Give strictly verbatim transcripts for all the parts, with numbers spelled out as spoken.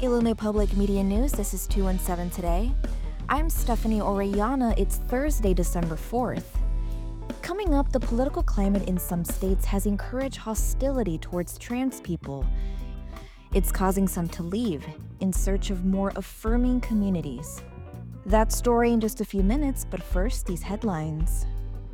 Illinois Public Media News. This is two one seven Today. I'm Stephanie Orellana. It's Thursday, December fourth. Coming up, the political climate in some states has encouraged hostility towards trans people. It's causing some to leave in search of more affirming communities. That story in just a few minutes, but first, these headlines.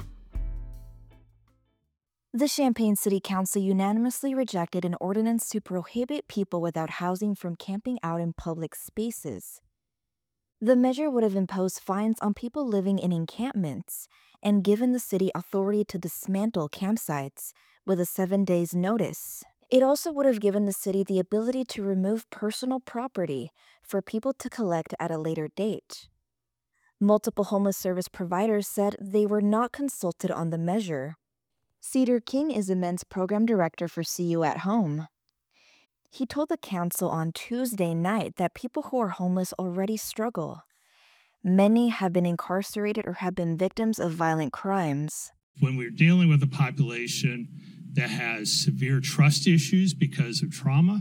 The Champaign City Council unanimously rejected an ordinance to prohibit people without housing from camping out in public spaces. The measure would have imposed fines on people living in encampments and given the city authority to dismantle campsites with a seven days notice. It also would have given the city the ability to remove personal property for people to collect at a later date. Multiple homeless service providers said they were not consulted on the measure. Cedar King is the men's program director for See You at Home. He told the council on Tuesday night that people who are homeless already struggle. Many have been incarcerated or have been victims of violent crimes. When we're dealing with a population that has severe trust issues because of trauma,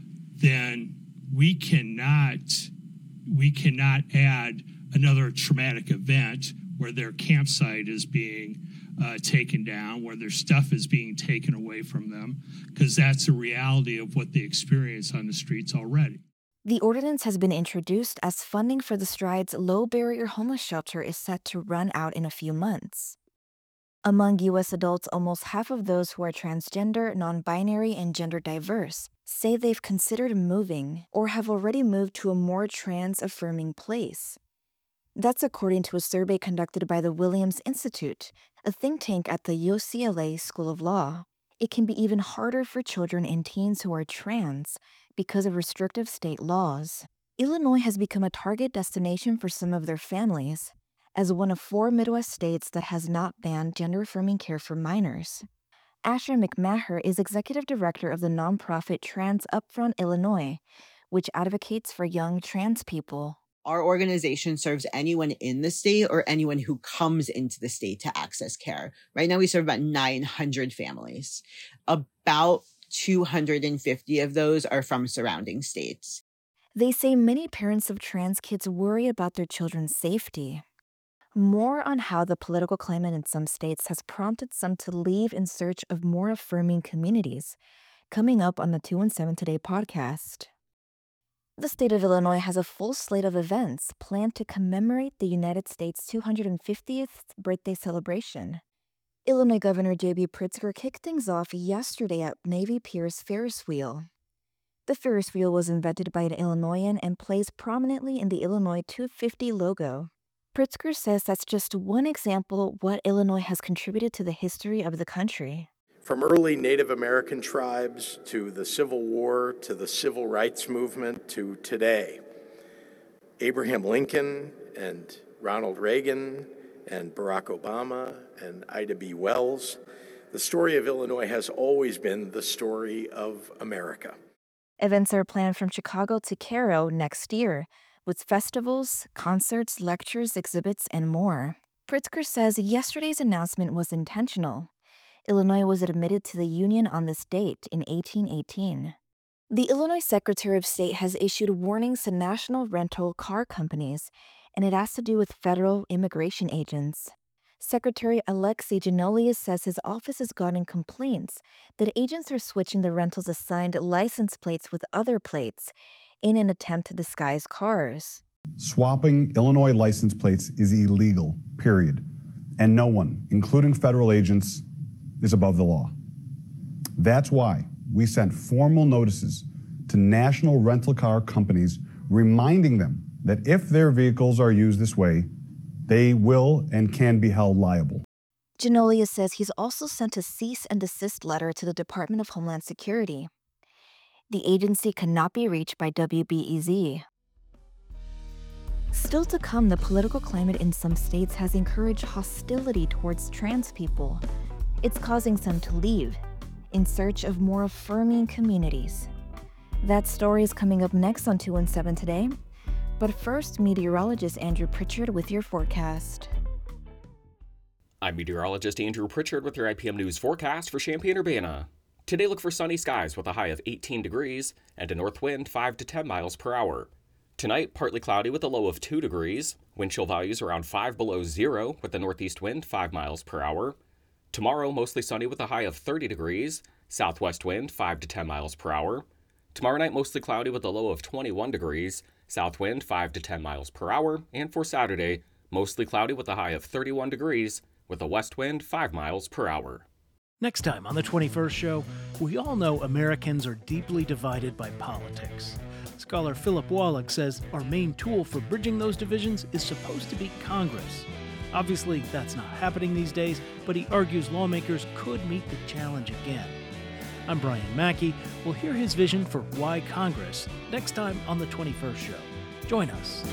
then we cannot, we cannot add another traumatic event where their campsite is being uh, taken down, where their stuff is being taken away from them, because that's a reality of what they experience on the streets already. The ordinance has been introduced as funding for the Stride's low-barrier homeless shelter is set to run out in a few months. Among U S adults, almost half of those who are transgender, non-binary, and gender diverse say they've considered moving or have already moved to a more trans-affirming place. That's according to a survey conducted by the Williams Institute, a think tank at the U C L A School of Law. It can be even harder for children and teens who are trans because of restrictive state laws. Illinois has become a target destination for some of their families, as one of four Midwest states that has not banned gender-affirming care for minors. Asher McMaher is executive director of the nonprofit Trans Upfront Illinois, which advocates for young trans people. Our organization serves anyone in the state or anyone who comes into the state to access care. Right now, we serve about nine hundred families. About two hundred fifty of those are from surrounding states. They say many parents of trans kids worry about their children's safety. More on how the political climate in some states has prompted some to leave in search of more affirming communities, coming up on the two one seven Today podcast. The state of Illinois has a full slate of events planned to commemorate the United States' two hundred fiftieth birthday celebration. Illinois Governor J B Pritzker kicked things off yesterday at Navy Pier's Ferris wheel. The Ferris wheel was invented by an Illinoisan and plays prominently in the Illinois two fifty logo. Pritzker says that's just one example of what Illinois has contributed to the history of the country. From early Native American tribes to the Civil War to the Civil Rights Movement to today, Abraham Lincoln and Ronald Reagan and Barack Obama and Ida B. Wells, the story of Illinois has always been the story of America. Events are planned from Chicago to Cairo next year, with festivals, concerts, lectures, exhibits, and more. Pritzker says yesterday's announcement was intentional. Illinois was admitted to the Union on this date in eighteen eighteen. The Illinois Secretary of State has issued warnings to national rental car companies, and it has to do with federal immigration agents. Secretary Alexei Janolius says his office has gotten complaints that agents are switching the rental's assigned license plates with other plates in an attempt to disguise cars. Swapping Illinois license plates is illegal, period. And no one, including federal agents, is above the law. That's why we sent formal notices to national rental car companies reminding them that if their vehicles are used this way, they will and can be held liable. Janolius says he's also sent a cease and desist letter to the Department of Homeland Security. The agency cannot be reached by W B E Z. Still to come, the political climate in some states has encouraged hostility towards trans people. It's causing some to leave in search of more affirming communities. That story is coming up next on two one seven Today. But first, meteorologist Andrew Pritchard with your forecast. I'm meteorologist Andrew Pritchard with your I P M News forecast for Champaign-Urbana. Today, look for sunny skies with a high of eighteen degrees and a north wind five to ten miles per hour. Tonight, partly cloudy with a low of two degrees. Wind chill values around five below zero with a northeast wind five miles per hour. Tomorrow, mostly sunny with a high of thirty degrees. Southwest wind five to ten miles per hour. Tomorrow night, mostly cloudy with a low of twenty-one degrees. South wind five to ten miles per hour. And for Saturday, mostly cloudy with a high of thirty-one degrees with a west wind five miles per hour. Next time on the twenty-first Show, we all know Americans are deeply divided by politics. Scholar Philip Wallach says our main tool for bridging those divisions is supposed to be Congress. Obviously, that's not happening these days, but he argues lawmakers could meet the challenge again. I'm Brian Mackey. We'll hear his vision for why Congress next time on the twenty-first Show. Join us.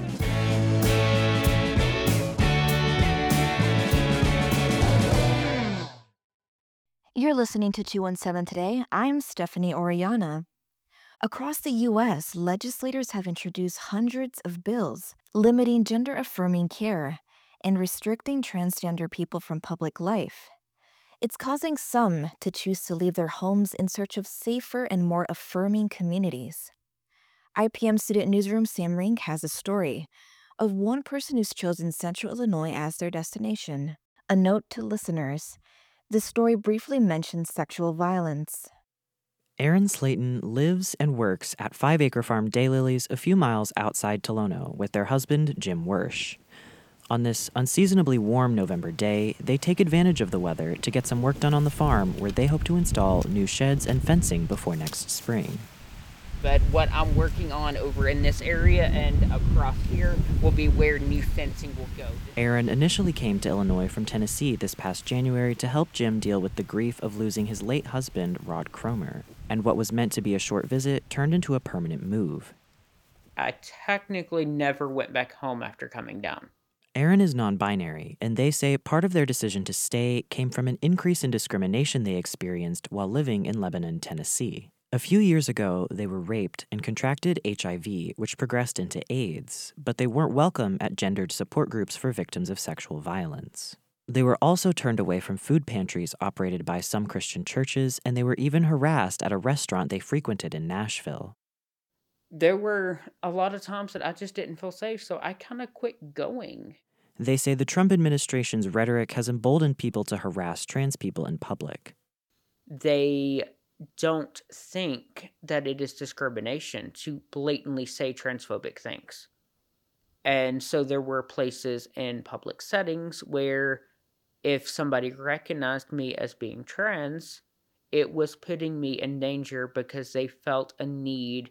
You're listening to two one seven Today. I'm Stephanie Oriana. Across the U S, legislators have introduced hundreds of bills limiting gender-affirming care and restricting transgender people from public life. It's causing some to choose to leave their homes in search of safer and more affirming communities. I P M Student Newsroom Sam Rink has a story of one person who's chosen Central Illinois as their destination. A note to listeners. This story briefly mentions sexual violence. Erin Slayton lives and works at Five Acre Farm Daylilies a few miles outside Tolono with their husband, Jim Wersch. On this unseasonably warm November day, they take advantage of the weather to get some work done on the farm where they hope to install new sheds and fencing before next spring. But what I'm working on over in this area and across here will be where new fencing will go. Erin initially came to Illinois from Tennessee this past January to help Jim deal with the grief of losing his late husband, Rod Cromer. And what was meant to be a short visit turned into a permanent move. I technically never went back home after coming down. Erin is non-binary, and they say part of their decision to stay came from an increase in discrimination they experienced while living in Lebanon, Tennessee. A few years ago, they were raped and contracted H I V, which progressed into AIDS, but they weren't welcome at gendered support groups for victims of sexual violence. They were also turned away from food pantries operated by some Christian churches, and they were even harassed at a restaurant they frequented in Nashville. There were a lot of times that I just didn't feel safe, so I kind of quit going. They say the Trump administration's rhetoric has emboldened people to harass trans people in public. They don't think that it is discrimination to blatantly say transphobic things. And so there were places in public settings where if somebody recognized me as being trans, it was putting me in danger because they felt a need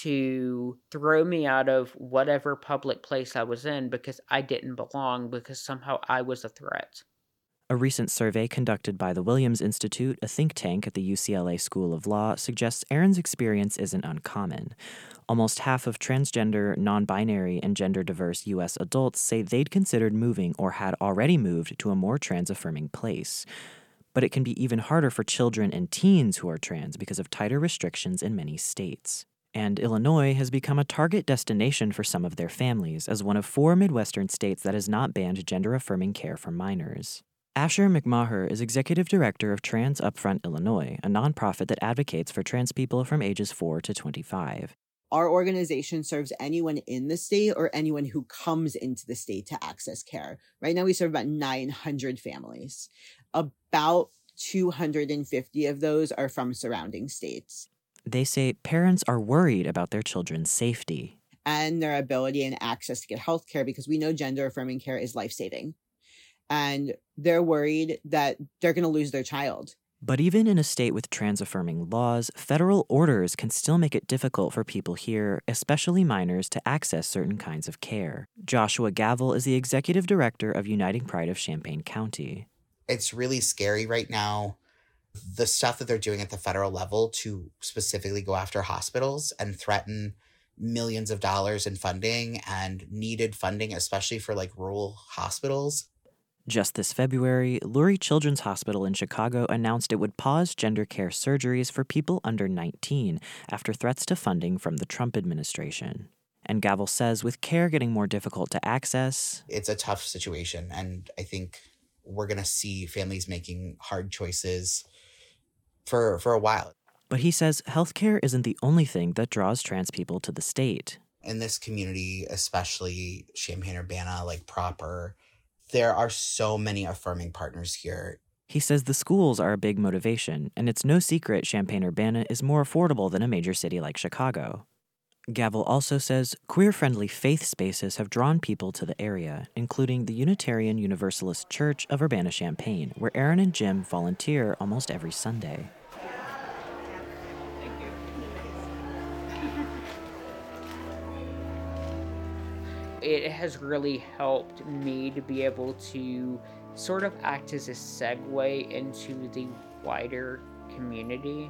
to throw me out of whatever public place I was in because I didn't belong, because somehow I was a threat. A recent survey conducted by the Williams Institute, a think tank at the U C L A School of Law, suggests Erin's experience isn't uncommon. Almost half of transgender, non-binary, and gender-diverse U S adults say they'd considered moving or had already moved to a more trans-affirming place. But it can be even harder for children and teens who are trans because of tighter restrictions in many states. And Illinois has become a target destination for some of their families as one of four Midwestern states that has not banned gender-affirming care for minors. Asher McMaher is executive director of Trans Upfront Illinois, a nonprofit that advocates for trans people from ages four to twenty-five. Our organization serves anyone in the state or anyone who comes into the state to access care. Right now, we serve about nine hundred families. About two hundred fifty of those are from surrounding states. They say parents are worried about their children's safety and their ability and access to get health care because we know gender-affirming care is life-saving. And they're worried that they're going to lose their child. But even in a state with trans-affirming laws, federal orders can still make it difficult for people here, especially minors, to access certain kinds of care. Joshua Gavel is the executive director of Uniting Pride of Champaign County. It's really scary right now, the stuff that they're doing at the federal level to specifically go after hospitals and threaten millions of dollars in funding and needed funding, especially for like rural hospitals. Just this February, Lurie Children's Hospital in Chicago announced it would pause gender care surgeries for people under nineteen after threats to funding from the Trump administration. And Gavel says with care getting more difficult to access, it's a tough situation, and I think we're going to see families making hard choices for, for a while. But he says healthcare isn't the only thing that draws trans people to the state. In this community, especially Champaign-Urbana, like proper, there are so many affirming partners here. He says the schools are a big motivation, and it's no secret Champaign-Urbana is more affordable than a major city like Chicago. Gavel also says queer-friendly faith spaces have drawn people to the area, including the Unitarian Universalist Church of Urbana-Champaign, where Aaron and Jim volunteer almost every Sunday. It has really helped me to be able to sort of act as a segue into the wider community.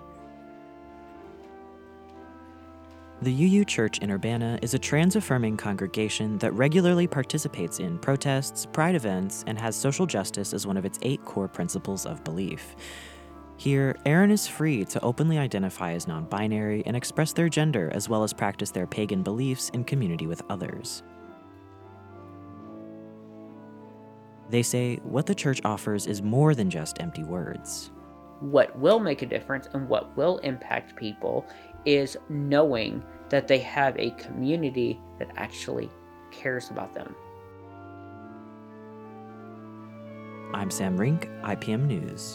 The U U Church in Urbana is a trans-affirming congregation that regularly participates in protests, pride events, and has social justice as one of its eight core principles of belief. Here, Aaron is free to openly identify as non-binary and express their gender as well as practice their pagan beliefs in community with others. They say what the church offers is more than just empty words. What will make a difference and what will impact people is knowing that they have a community that actually cares about them. I'm Sam Rink, I P M News.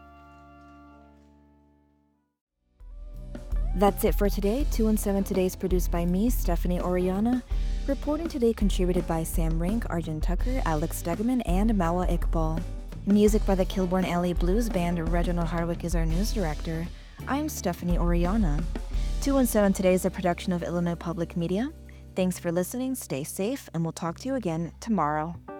That's it for today. two and seven Today is produced by me, Stephanie Oriana. Reporting today contributed by Sam Rink, Arjun Tucker, Alex Stegeman, and Mawa Iqbal. Music by the Kilbourne Alley Blues Band. Reginald Harwick is our news director. I'm Stephanie Oriana. two and seven Today is a production of Illinois Public Media. Thanks for listening, stay safe, and we'll talk to you again tomorrow.